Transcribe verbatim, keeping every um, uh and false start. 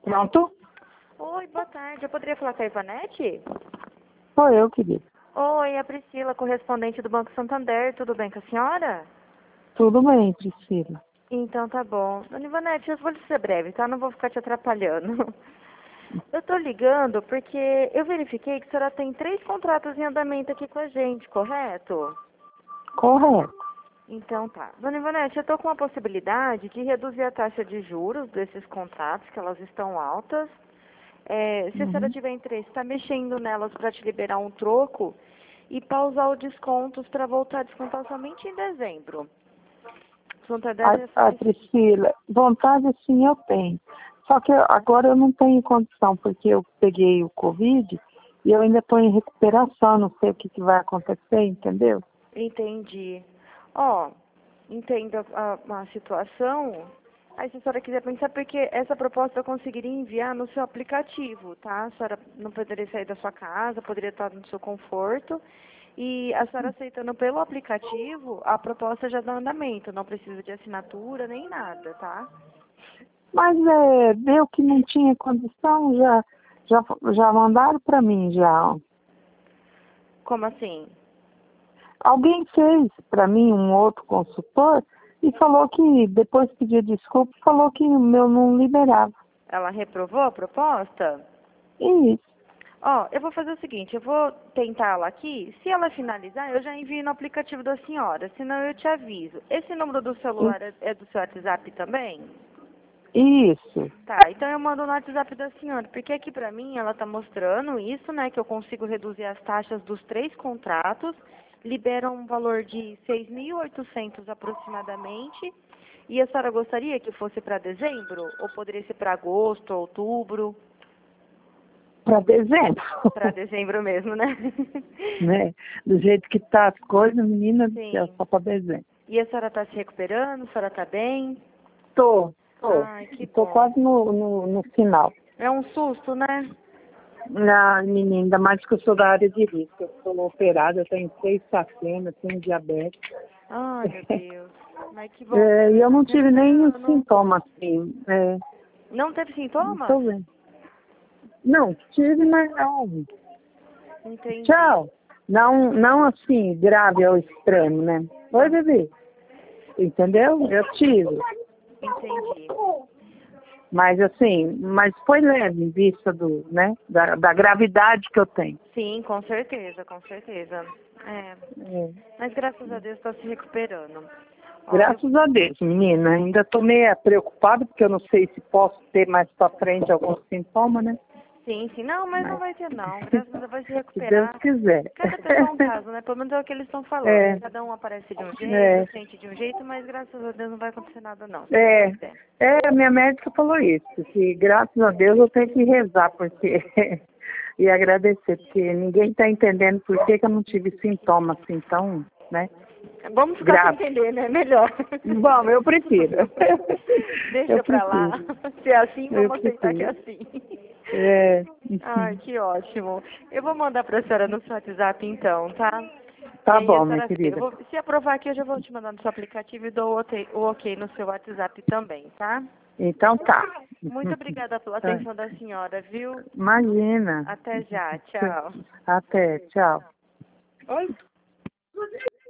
Pronto? Oi, boa tarde. Eu poderia falar com a Ivanete? Sou eu, querido. Oi, é a Priscila, correspondente do Banco Santander. Tudo bem com a senhora? Tudo bem, Priscila. Então tá bom. Dona Ivanete, eu vou ser breve, tá? Não vou ficar te atrapalhando. Eu tô ligando porque eu verifiquei que a senhora tem três contratos em andamento aqui com a gente, correto? Correto. Então tá. Dona Ivanete, eu tô com a possibilidade de reduzir a taxa de juros desses contratos, que elas estão altas. É, se a senhora Uhum. tiver interesse, está mexendo nelas para te liberar um troco e pausar os descontos para voltar a descontar somente em dezembro. Santander A, já a faz... Priscila, vontade sim eu tenho. Só que eu- agora eu não tenho condição, porque eu peguei o Covid e eu ainda estou em recuperação, não sei o que, que vai acontecer, entendeu? Entendi. Ó, entendo a, a situação. Aí se a senhora quiser pensar, porque essa proposta eu conseguiria enviar no seu aplicativo, tá? A senhora não poderia sair da sua casa, poderia estar no seu conforto. E a senhora aceitando pelo aplicativo, a proposta já dá andamento, não precisa de assinatura nem nada, tá? Mas é, deu que não tinha condição, já, já, já mandaram para mim já. Como assim? Alguém fez para mim, um outro consultor, e falou que, depois pediu desculpa, falou que o meu não liberava. Ela reprovou a proposta? Isso. Ó, eu vou fazer o seguinte, eu vou tentar ela aqui. Se ela finalizar, eu já envio no aplicativo da senhora, senão eu te aviso. Esse número do celular é, é do seu WhatsApp também? Isso. Tá, então eu mando no WhatsApp da senhora, porque aqui pra mim ela tá mostrando isso, né, que eu consigo reduzir as taxas dos três contratos, libera um valor de seis mil e oitocentos aproximadamente, e a senhora gostaria que fosse para dezembro? Ou poderia ser para agosto, outubro? Para dezembro. Para dezembro mesmo, né? Né? Do jeito que tá as coisas, menina do céu, Sim. só para dezembro. E a senhora tá se recuperando? A senhora tá bem? Tô, tô. Ai, que Tô bom. quase no, no, no final. É um susto, né? Na menina, ainda mais que eu sou da área de risco. Eu sou operada, eu tenho seis sacenas, tenho diabetes. Ai, meu Deus. Mas que bom que a É, e senhora eu tá não se tive nenhum recuperando. sintoma assim. É, Não teve não sintomas? tô vendo. Não, tive, mas não. Entendi. Tchau. Não, não assim, grave ao extremo, né? Oi, Ah, bebê. Entendeu? Eu tive. entendi. Mas assim, mas foi leve em vista do, né, da, da gravidade que eu tenho. Sim, com certeza, com certeza. É. É. Mas graças a Deus está se recuperando. Ó, eu... Graças a Deus, menina. Ainda estou meio preocupada, porque eu não sei se posso ter mais para frente algum sintoma, né? Sim, sim. Não, mas não Mas, vai ter não. Graças a Deus vai se se Deus recuperar. quiser. Cada pessoa é um caso, né? Pelo menos é o que eles estão falando. É, Cada um aparece de um jeito, é, sente de um jeito, mas graças a Deus não vai acontecer nada não, se Deus é, quiser. é, a minha médica falou isso, que graças a Deus eu tenho que rezar, porque e agradecer, porque ninguém está entendendo por que, que eu não tive sintomas assim tão, né? Vamos ficar sem Grave. entender, né? Melhor. Bom, eu prefiro. Deixa Eu pra lá. prefiro. Se é assim, Eu vamos aceitar que é prefiro. assim. É. Ai, que ótimo. Eu vou mandar pra senhora no seu WhatsApp então, tá? E Tá aí a bom, minha senhora, eu querida. vou, se aprovar aqui, eu já vou te mandar no seu aplicativo e dou o ok, o ok no seu WhatsApp também, tá? Então tá. Muito obrigada pela Tá. atenção da senhora, viu? Imagina. Até já, tchau. Até, tchau. Oi?